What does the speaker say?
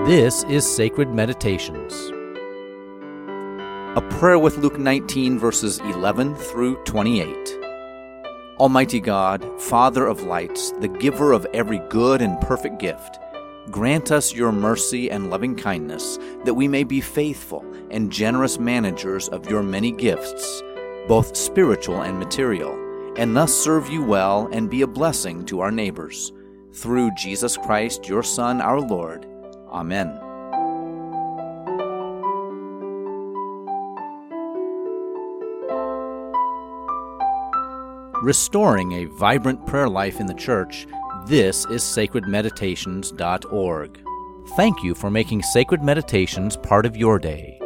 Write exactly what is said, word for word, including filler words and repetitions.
This is Sacred Meditations. A prayer with Luke nineteen, verses eleven through twenty-eight. Almighty God, Father of lights, the giver of every good and perfect gift, grant us your mercy and loving kindness, that we may be faithful and generous managers of your many gifts, both spiritual and material, and thus serve you well and be a blessing to our neighbors. Through Jesus Christ, your Son, our Lord. Amen. Restoring a vibrant prayer life in the church, this is sacred meditations dot org. Thank you for making Sacred Meditations part of your day.